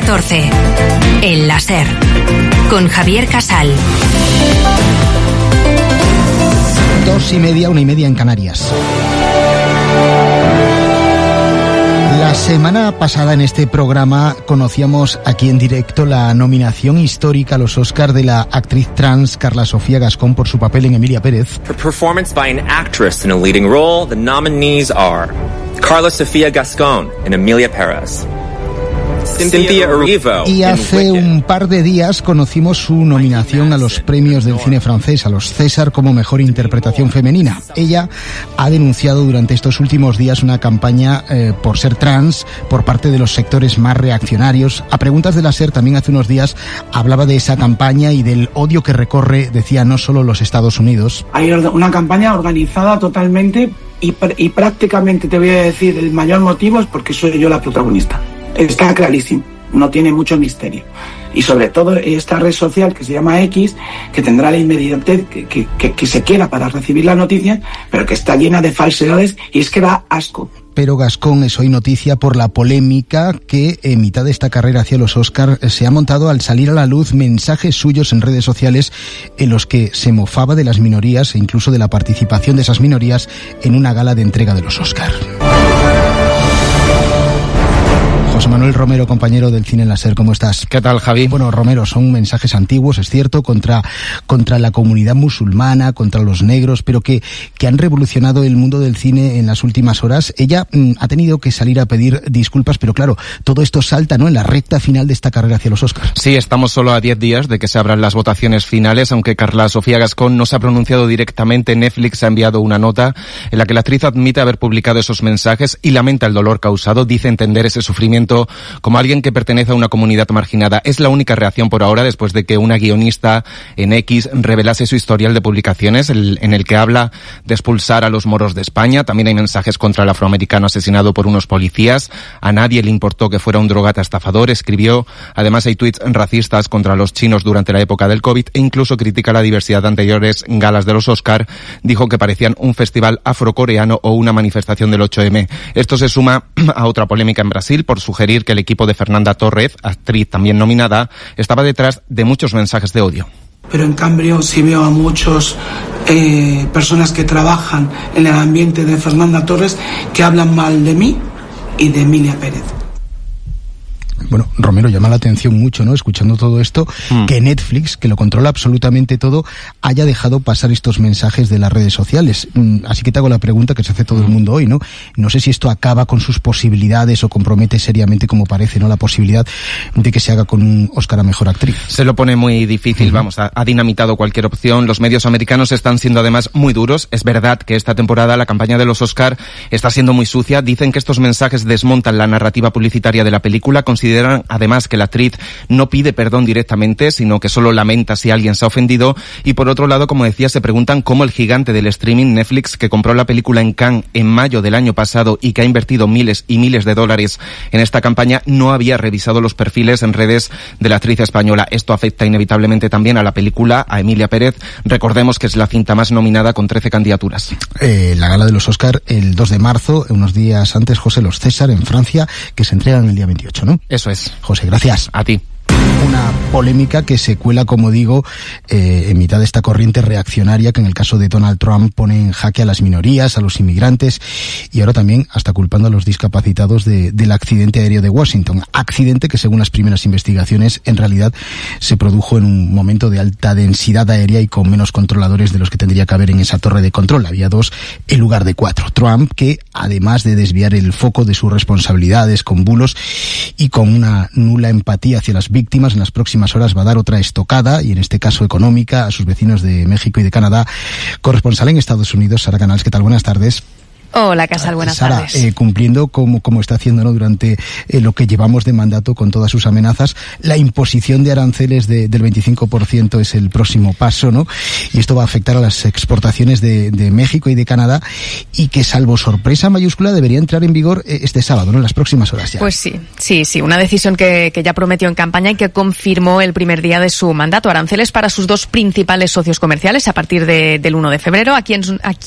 14. El láser. Con Javier Casal. 2:30, 1:30 en Canarias. La semana pasada en este programa conocíamos aquí en directo la nominación histórica a los Oscar de la actriz trans Carla Sofía Gascón por su papel en Emilia Pérez. For performance by an actress in a leading role, the nominees are Carla Sofía Gascón in Emilia Pérez. Cynthia Erivo. Y hace un par de días conocimos su nominación a los premios del cine francés, a los César, como mejor interpretación femenina. Ella ha denunciado durante estos últimos días una campaña por ser trans por parte de los sectores más reaccionarios. A preguntas de la SER también hace unos días hablaba de esa campaña y del odio que recorre, decía, no solo los Estados Unidos. Hay una campaña organizada totalmente y prácticamente te voy a decir el mayor motivo es porque soy yo la protagonista. Está clarísimo, no tiene mucho misterio. Y sobre todo esta red social que se llama X, que tendrá la inmediatez que se quiera para recibir la noticia, pero que está llena de falsedades y es que da asco. Pero Gascón es hoy noticia por la polémica que en mitad de esta carrera hacia los Oscar se ha montado al salir a la luz mensajes suyos en redes sociales en los que se mofaba de las minorías e incluso de la participación de esas minorías en una gala de entrega de los Oscar. José Manuel Romero, compañero del Cine en la SER, ¿cómo estás? ¿Qué tal, Javi? Bueno, Romero, son mensajes antiguos, es cierto, contra la comunidad musulmana, contra los negros, pero que han revolucionado el mundo del cine en las últimas horas. Ella ha tenido que salir a pedir disculpas, pero claro, todo esto salta, ¿no?, en la recta final de esta carrera hacia los Oscars. Sí, estamos solo a 10 días de que se abran las votaciones finales, aunque Carla Sofía Gascón no se ha pronunciado directamente. Netflix ha enviado una nota en la que la actriz admite haber publicado esos mensajes y lamenta el dolor causado. Dice entender ese sufrimiento como alguien que pertenece a una comunidad marginada. Es la única reacción por ahora después de que una guionista en X revelase su historial de publicaciones en el que habla de expulsar a los moros de España. También hay mensajes contra el afroamericano asesinado por unos policías. A nadie le importó que fuera un drogata estafador, escribió. Además hay tweets racistas contra los chinos durante la época del COVID e incluso critica la diversidad de anteriores galas de los Oscar. Dijo que parecían un festival afrocoreano o una manifestación del 8M. Esto se suma a otra polémica en Brasil por sugerir que el equipo de Fernanda Torres, actriz también nominada, estaba detrás de muchos mensajes de odio. Pero en cambio sí veo a muchos personas que trabajan en el ambiente de Fernanda Torres que hablan mal de mí y de Emilia Pérez. Bueno, Romero, llama la atención mucho, ¿no?, escuchando todo esto, que Netflix, que lo controla absolutamente todo, haya dejado pasar estos mensajes de las redes sociales. Así que te hago la pregunta que se hace todo el mundo hoy, ¿no? No sé si esto acaba con sus posibilidades o compromete seriamente, como parece, ¿no?, la posibilidad de que se haga con un Oscar a Mejor Actriz. Se lo pone muy difícil, ha dinamitado cualquier opción. Los medios americanos están siendo además muy duros. Es verdad que esta temporada la campaña de los Oscar está siendo muy sucia. Dicen que estos mensajes desmontan la narrativa publicitaria de la película. Consideran además que la actriz no pide perdón directamente, sino que solo lamenta si alguien se ha ofendido. Y por otro lado, como decía, se preguntan cómo el gigante del streaming, Netflix, que compró la película en Cannes en mayo del año pasado y que ha invertido miles y miles de dólares en esta campaña, no había revisado los perfiles en redes de la actriz española. Esto afecta inevitablemente también a la película, a Emilia Pérez. Recordemos que es la cinta más nominada con 13 candidaturas. La gala de los Oscar el 2 de marzo, unos días antes, José, los César en Francia, que se entregan el día 28, ¿no? Eso es. José, gracias. A ti. Una polémica que se cuela, como digo, en mitad de esta corriente reaccionaria que en el caso de Donald Trump pone en jaque a las minorías, a los inmigrantes y ahora también hasta culpando a los discapacitados del accidente aéreo de Washington. Accidente que, según las primeras investigaciones, en realidad se produjo en un momento de alta densidad aérea y con menos controladores de los que tendría que haber en esa torre de control. Había 2 en lugar de 4. Trump, que además de desviar el foco de sus responsabilidades con bulos y con una nula empatía hacia las víctimas, en las próximas horas va a dar otra estocada, y en este caso económica, a sus vecinos de México y de Canadá. Corresponsal en Estados Unidos, Sara Canals, ¿qué tal? Buenas tardes. Hola, Casal, buenas Sara, tardes. Cumpliendo como está haciendo, ¿no?, durante lo que llevamos de mandato con todas sus amenazas, la imposición de aranceles del 25% es el próximo paso, ¿no? Y esto va a afectar a las exportaciones de México y de Canadá, y que, salvo sorpresa mayúscula, debería entrar en vigor este sábado, ¿no?, en las próximas horas ya. Pues sí, una decisión que ya prometió en campaña y que confirmó el primer día de su mandato. Aranceles para sus 2 principales socios comerciales a partir del 1 de febrero. Aquí